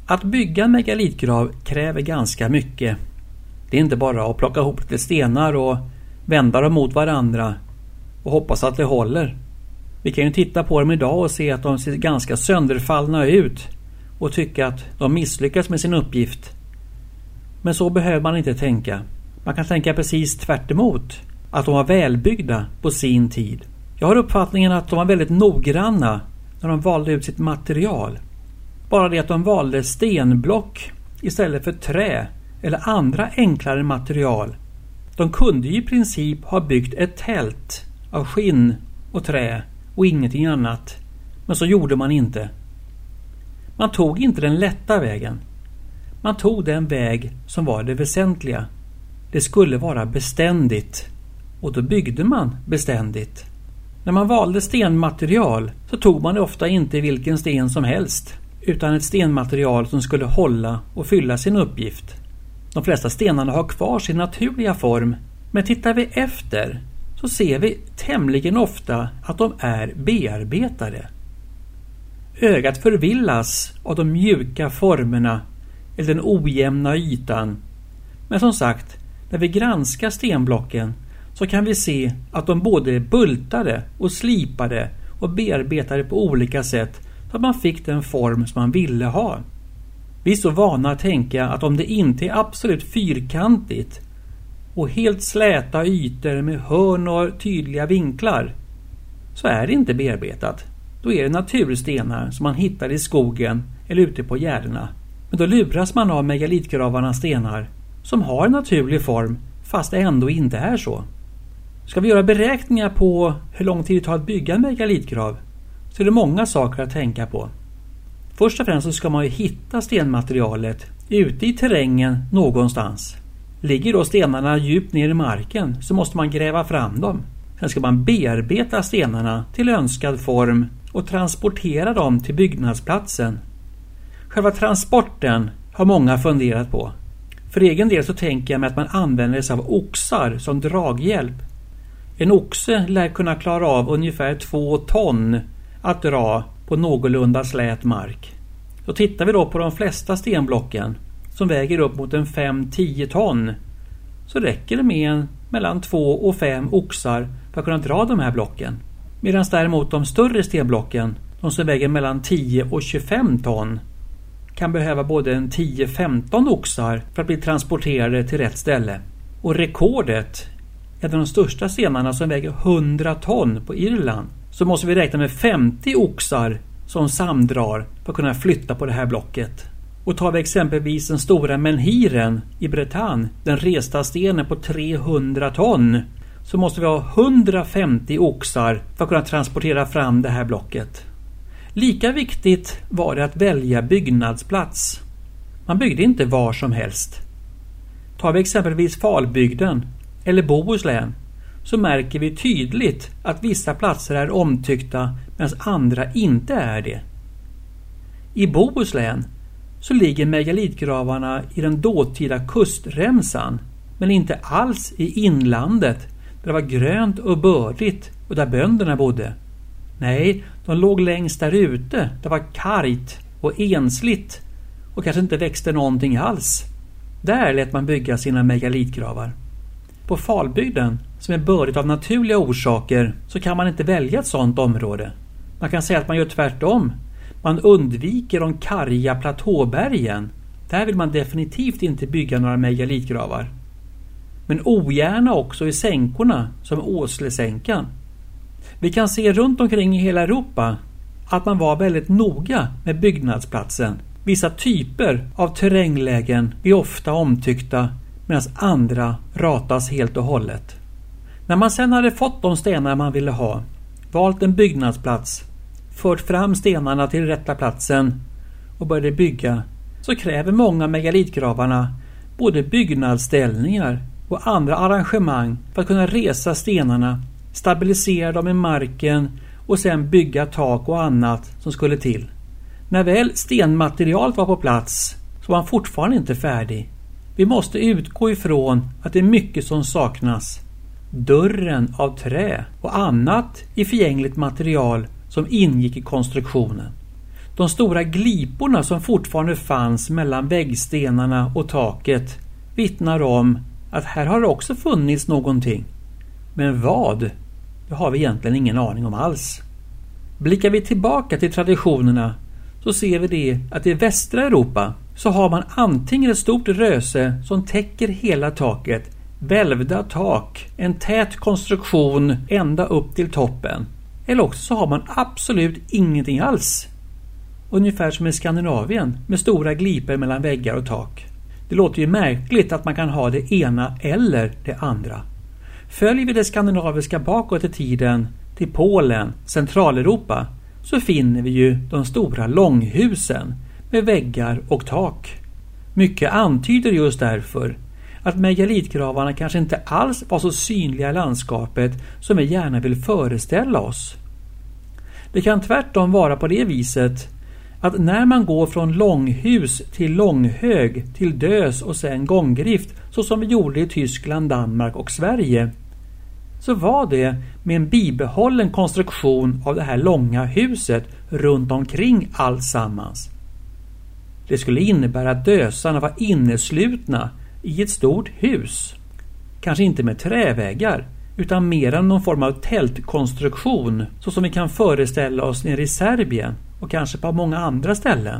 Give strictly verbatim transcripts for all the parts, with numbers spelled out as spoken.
Att bygga en megalitgrav kräver ganska mycket. Det är inte bara att plocka ihop lite stenar och vända dem mot varandra och hoppas att det håller. Vi kan ju titta på dem idag och se att de ser ganska sönderfallna ut och tycka att de misslyckas med sin uppgift. Men så behöver man inte tänka. Man kan tänka precis tvärt emot, att de var välbyggda på sin tid. Jag har uppfattningen att de var väldigt noggranna när de valde ut sitt material. Bara det att de valde stenblock istället för trä eller andra enklare material. De kunde ju i princip ha byggt ett tält av skinn och trä och ingenting annat. Men så gjorde man inte. Man tog inte den lätta vägen. Man tog den väg som var det väsentliga. Det skulle vara beständigt. Och då byggde man beständigt. När man valde stenmaterial så tog man ofta inte vilken sten som helst, utan ett stenmaterial som skulle hålla och fylla sin uppgift. De flesta stenarna har kvar sin naturliga form, men tittar vi efter så ser vi tämligen ofta att de är bearbetade. Ögat förvillas av de mjuka formerna eller den ojämna ytan. Men som sagt, när vi granskar stenblocken så kan vi se att de både är bultade och slipade och bearbetade på olika sätt så att man fick den form som man ville ha. Vi är så vana att tänka att om det inte är absolut fyrkantigt och helt släta ytor med hörn och tydliga vinklar så är det inte bearbetat. Då är det naturstenar som man hittar i skogen eller ute på gärdena. Men då luras man av megalitgravarnas stenar som har en naturlig form fast det ändå inte är så. Ska vi göra beräkningar på hur lång tid det tar att bygga en megalitgrav så är det många saker att tänka på. Först och främst så ska man ju hitta stenmaterialet ute i terrängen någonstans. Ligger då stenarna djupt ner i marken så måste man gräva fram dem. Sen ska man bearbeta stenarna till önskad form och transportera dem till byggnadsplatsen. Själva transporten har många funderat på. För egen del så tänker jag mig att man använder sig av oxar som draghjälp. En oxe lär kunna klara av ungefär två ton att dra på någorlunda slät mark. Så tittar vi då på de flesta stenblocken som väger upp mot en fem till tio ton så räcker det med en mellan två och fem oxar för att kunna dra de här blocken. Medan däremot de större stenblocken, de som väger mellan tio och tjugofem ton, kan behöva både en tio till femton oxar för att bli transporterade till rätt ställe. Och rekordet är de största stenarna som väger hundra ton på Irland. Så måste vi räkna med femtio oxar som samdrar för att kunna flytta på det här blocket. Och tar vi exempelvis den stora menhiren i Bretagne, den resta stenen på trehundra ton, så måste vi ha hundrafemtio oxar för att kunna transportera fram det här blocket. Lika viktigt var det att välja byggnadsplats. Man byggde inte var som helst. Tar vi exempelvis Falbygden eller Bohuslän så märker vi tydligt att vissa platser är omtyckta medan andra inte är det. I Bohuslän så ligger megalitgravarna i den dåtida kustremsan men inte alls i inlandet där det var grönt och bördigt och där bönderna bodde. Nej, de låg längst där ute. Det var kargt och ensligt och kanske inte växte någonting alls. Där lät man bygga sina megalitgravar. På Falbygden, som är bördigt av naturliga orsaker, så kan man inte välja ett sådant område. Man kan säga att man gör tvärtom. Man undviker de karga platåbergen. Där vill man definitivt inte bygga några megalitgravar. Men ogärna också i sänkorna som Åslesänkan. Vi kan se runt omkring i hela Europa att man var väldigt noga med byggnadsplatsen. Vissa typer av terränglägen blir ofta omtyckta medan andra ratas helt och hållet. När man sedan hade fått de stenar man ville ha, valt en byggnadsplats, fört fram stenarna till rätta platsen och började bygga, så kräver många megalitgravarna både byggnadsställningar och andra arrangemang för att kunna resa stenarna, stabilisera dem i marken och sedan bygga tak och annat som skulle till. När väl stenmaterialet var på plats så var han fortfarande inte färdig. Vi måste utgå ifrån att det är mycket som saknas. Dörren av trä och annat i förgängligt material som ingick i konstruktionen. De stora gliporna som fortfarande fanns mellan väggstenarna och taket vittnar om att här har det också funnits någonting. Men vad? Det har vi egentligen ingen aning om alls. Blickar vi tillbaka till traditionerna så ser vi det att i västra Europa så har man antingen ett stort röse som täcker hela taket, välvda tak, en tät konstruktion ända upp till toppen. Eller också så har man absolut ingenting alls. Ungefär som i Skandinavien med stora glipor mellan väggar och tak. Det låter ju märkligt att man kan ha det ena eller det andra. Följer vi det skandinaviska bakåt i tiden till Polen, Centraleuropa, så finner vi ju de stora långhusen med väggar och tak. Mycket antyder just därför att megalitgravarna kanske inte alls var så synliga i landskapet som vi gärna vill föreställa oss. Det kan tvärtom vara på det viset att när man går från långhus till långhög till dös och sen gånggrift, så som vi gjorde i Tyskland, Danmark och Sverige, så var det med en bibehållen konstruktion av det här långa huset runt omkring alltsammans. Det skulle innebära att dösarna var inneslutna i ett stort hus. Kanske inte med träväggar utan mer än någon form av tältkonstruktion, så som vi kan föreställa oss nere i Serbien och kanske på många andra ställen.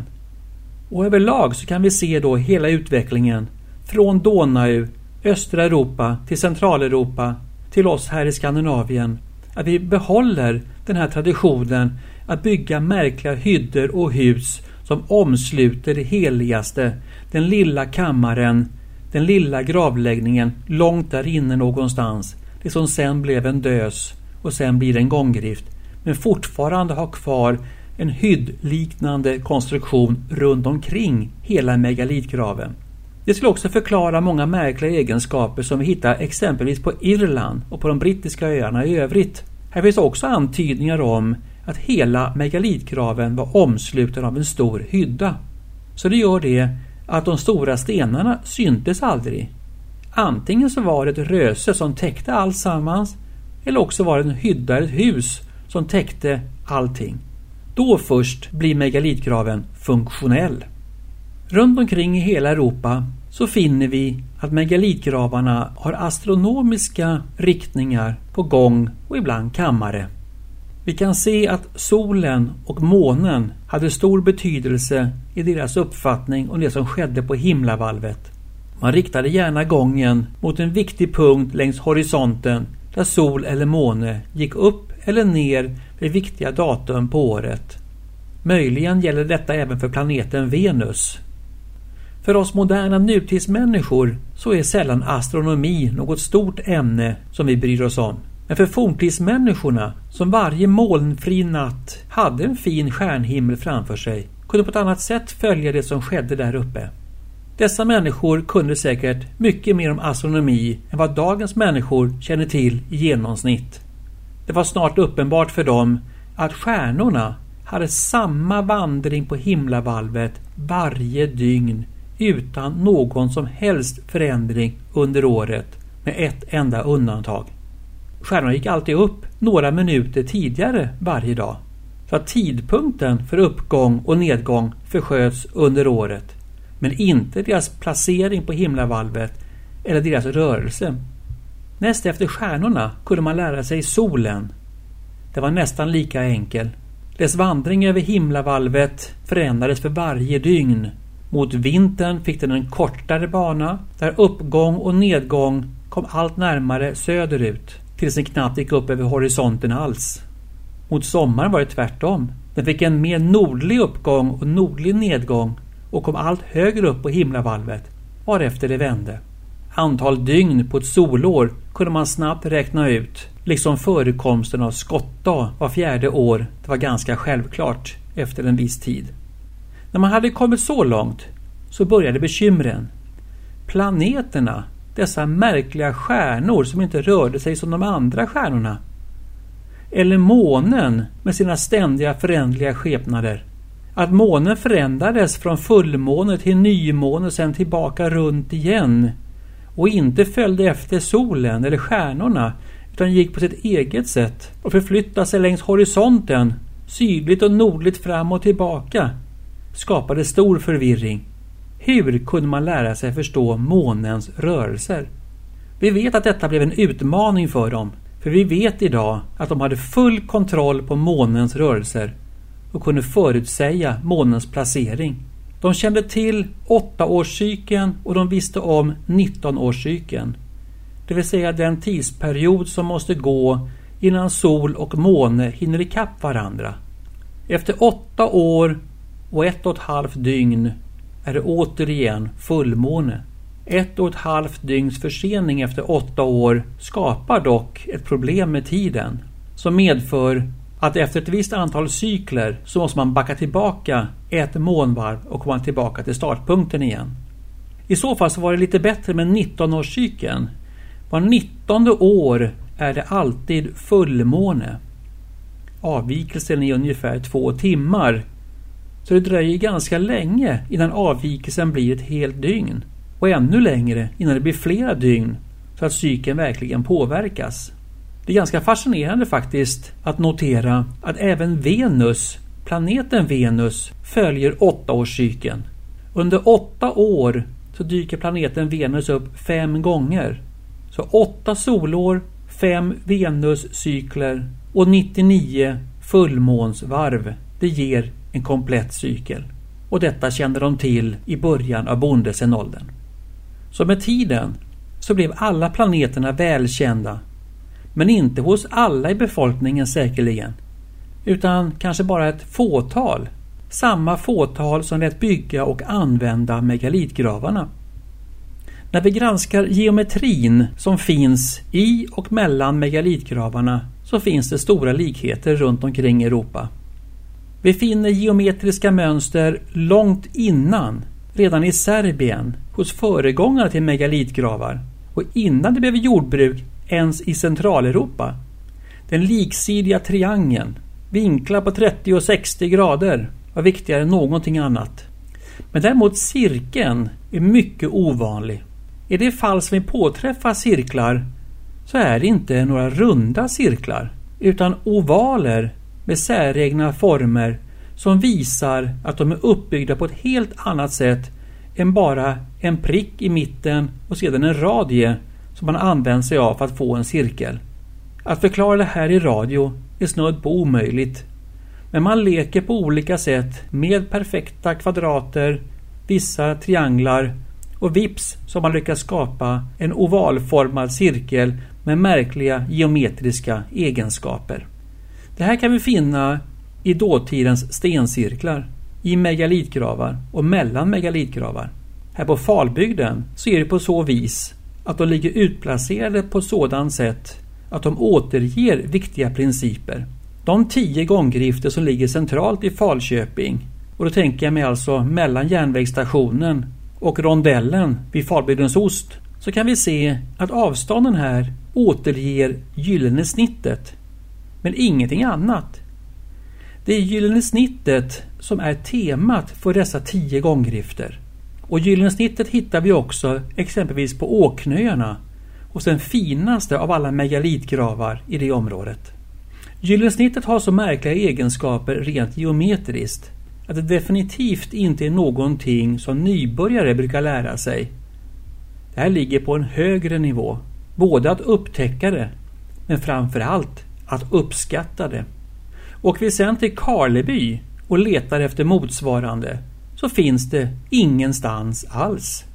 Och överlag så kan vi se då hela utvecklingen från Donau, östra Europa till Centraleuropa till oss här i Skandinavien, att vi behåller den här traditionen att bygga märkliga hyddor och hus som omsluter det heligaste, den lilla kammaren, den lilla gravläggningen långt där inne någonstans, det som sen blev en dös och sen blir en gånggrift, men fortfarande har kvar en hyddliknande konstruktion runt omkring hela megalitgraven. Det skulle också förklara många märkliga egenskaper som vi hittar exempelvis på Irland och på de brittiska öarna i övrigt. Här finns också antydningar om att hela megalitgraven var omsluten av en stor hydda. Så det gör det att de stora stenarna syntes aldrig. Antingen så var det ett röse som täckte alltsammans, eller också var det en hydda, ett hus som täckte allting. Då först blir megalitgraven funktionell. Runt omkring i hela Europa så finner vi att megalitgravarna har astronomiska riktningar på gång och ibland kammare. Vi kan se att solen och månen hade stor betydelse i deras uppfattning om det som skedde på himlavalvet. Man riktade gärna gången mot en viktig punkt längs horisonten där sol eller måne gick upp eller ner vid viktiga datum på året. Möjligen gäller detta även för planeten Venus. För oss moderna nutidsmänniskor så är sällan astronomi något stort ämne som vi bryr oss om. Men för forntidsmänniskorna, som varje molnfri natt hade en fin stjärnhimmel framför sig, kunde på ett annat sätt följa det som skedde där uppe. Dessa människor kunde säkert mycket mer om astronomi än vad dagens människor känner till i genomsnitt. Det var snart uppenbart för dem att stjärnorna hade samma vandring på himlavalvet varje dygn utan någon som helst förändring under året, med ett enda undantag. Stjärnorna gick alltid upp några minuter tidigare varje dag, så att tidpunkten för uppgång och nedgång försköts under året, men inte deras placering på himlavalvet eller deras rörelse. Näst efter stjärnorna kunde man lära sig solen. Det var nästan lika enkel. Dess vandring över himlavalvet förändrades för varje dygn. Mot vintern fick den en kortare bana där uppgång och nedgång kom allt närmare söderut tills den knappt gick upp över horisonten alls. Mot sommaren var det tvärtom. Den fick en mer nordlig uppgång och nordlig nedgång och kom allt högre upp på himlavalvet varefter det vände. Antal dygn på ett solår kunde man snabbt räkna ut, liksom förekomsten av skottdag var fjärde år. Det var ganska självklart efter en viss tid. När man hade kommit så långt så började bekymren. Planeterna, dessa märkliga stjärnor som inte rörde sig som de andra stjärnorna. Eller månen med sina ständiga förändliga skepnader. Att månen förändrades från fullmåne till nymåne och sen tillbaka runt igen. Och inte följde efter solen eller stjärnorna utan gick på sitt eget sätt och förflyttade sig längs horisonten sydligt och nordligt fram och tillbaka, skapade stor förvirring. Hur kunde man lära sig förstå månens rörelser? Vi vet att detta blev en utmaning för dem, för vi vet idag att de hade full kontroll på månens rörelser och kunde förutsäga månens placering. De kände till åttaårscykeln och de visste om nittonårscykeln. Det vill säga den tidsperiod som måste gå innan sol och måne hinner ikapp varandra. Efter åtta år och ett och ett halvt dygn är det återigen fullmåne. Ett och ett halvt dygns försening efter åtta år skapar dock ett problem med tiden som medför att efter ett visst antal cykler så måste man backa tillbaka ett månvarv och komma tillbaka till startpunkten igen. I så fall så var det lite bättre med nittonårscykeln. Var nittonde år är det alltid fullmåne. Avvikelsen är ungefär två timmar. Så det dröjer ganska länge innan avvikelsen blir ett helt dygn. Och ännu längre innan det blir flera dygn så att cykeln verkligen påverkas. Det är ganska fascinerande faktiskt att notera att även Venus, planeten Venus, följer åttaårscykeln. Under åtta år så dyker planeten Venus upp fem gånger. Så åtta solår, fem Venuscykler och nittionio fullmånsvarv. Det ger en komplett cykel. Och detta kände de till i början av bondesenåldern. Så med tiden så blev alla planeterna välkända. Men inte hos alla i befolkningen säkerligen. Utan kanske bara ett fåtal. Samma fåtal som lät bygga och använda megalitgravarna. När vi granskar geometrin som finns i och mellan megalitgravarna så finns det stora likheter runt omkring Europa. Vi finner geometriska mönster långt innan, redan i Serbien, hos föregångare till megalitgravar och innan det blev jordbruk ens i Centraleuropa. Den liksidiga triangeln, vinklar på trettio och sextio grader, var viktigare än någonting annat. Men däremot cirkeln är mycket ovanlig. I det fall som vi påträffar cirklar så är det inte några runda cirklar utan ovaler med säregna former som visar att de är uppbyggda på ett helt annat sätt än bara en prick i mitten och sedan en radie som man använder sig av för att få en cirkel. Att förklara det här i radio är snudd på omöjligt. Men man leker på olika sätt med perfekta kvadrater, vissa trianglar och vips som man lyckas skapa en ovalformad cirkel med märkliga geometriska egenskaper. Det här kan vi finna i dåtidens stencirklar, i megalitgravar och mellan megalitgravar. Här på Falbygden så är det på så vis att de ligger utplacerade på sådant sätt att de återger viktiga principer. De tio gånggrifter som ligger centralt i Falköping, och då tänker jag mig alltså mellan järnvägsstationen och rondellen vid Falbygdens ost, så kan vi se att avstånden här återger gyllene snittet, men ingenting annat. Det är gyllene snittet som är temat för dessa tio gånggrifter. Och gyllene snittet hittar vi också exempelvis på Åknöarna hos den finaste av alla megalitgravar i det området. Gyllene snittet har så märkliga egenskaper rent geometriskt att det definitivt inte är någonting som nybörjare brukar lära sig. Det här ligger på en högre nivå, både att upptäcka det men framförallt att uppskatta det. Och vi sen till Karleby och letar efter motsvarande så finns det ingenstans alls.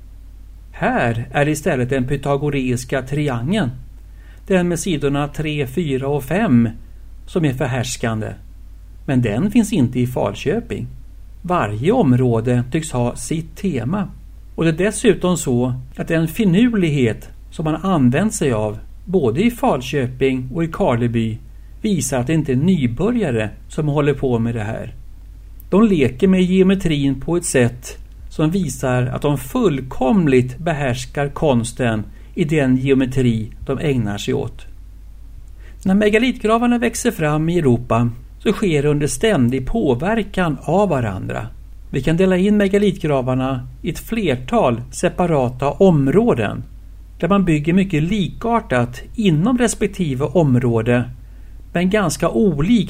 Här är istället den pythagoreiska triangeln, den med sidorna tre, fyra och fem som är förhärskande. Men den finns inte i Falköping. Varje område tycks ha sitt tema. Och det är dessutom så att den finurlighet som man använt sig av både i Falköping och i Karleby visar att det inte är nybörjare som håller på med det här. De leker med geometrin på ett sätt som visar att de fullkomligt behärskar konsten i den geometri de ägnar sig åt. När megalitgravarna växer fram i Europa så sker det under ständig påverkan av varandra. Vi kan dela in megalitgravarna i ett flertal separata områden där man bygger mycket likartat inom respektive område men ganska olikt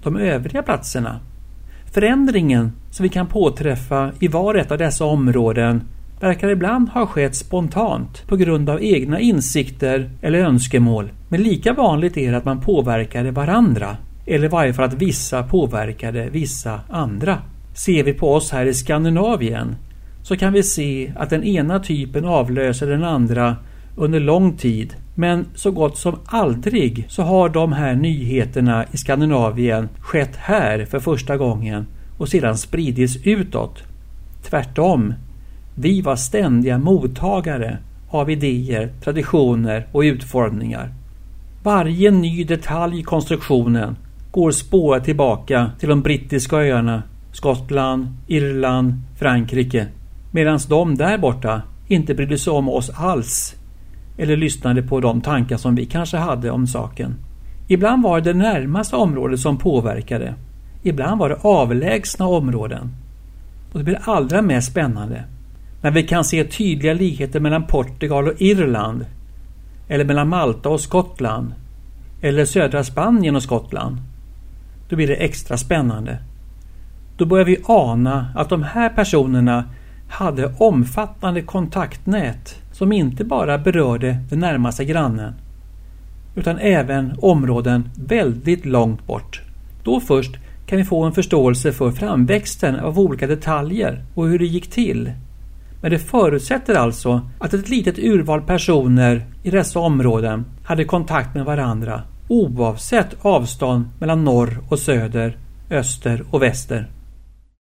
de övriga platserna. Förändringen som vi kan påträffa i var ett av dessa områden verkar ibland ha skett spontant på grund av egna insikter eller önskemål. Men lika vanligt är att man påverkade varandra, eller i varje fall att vissa påverkade vissa andra. Ser vi på oss här i Skandinavien så kan vi se att den ena typen avlöser den andra under lång tid. Men så gott som aldrig så har de här nyheterna i Skandinavien skett här för första gången och sedan spridits utåt. Tvärtom, vi var ständiga mottagare av idéer, traditioner och utformningar. Varje ny detalj i konstruktionen går spåra tillbaka till de brittiska öarna, Skottland, Irland, Frankrike, medan de där borta inte brydde sig om oss alls eller lyssnade på de tankar som vi kanske hade om saken. Ibland var det närmaste området som påverkade. Ibland var det avlägsna områden. Och det blir allra mest spännande när vi kan se tydliga likheter mellan Portugal och Irland, eller mellan Malta och Skottland, eller södra Spanien och Skottland. Då blir det extra spännande. Då börjar vi ana att de här personerna hade omfattande kontaktnät som inte bara berörde den närmaste grannen utan även områden väldigt långt bort. Då först kan vi få en förståelse för framväxten av olika detaljer och hur det gick till. Men det förutsätter alltså att ett litet urval personer i dessa områden hade kontakt med varandra oavsett avstånd mellan norr och söder, öster och väster.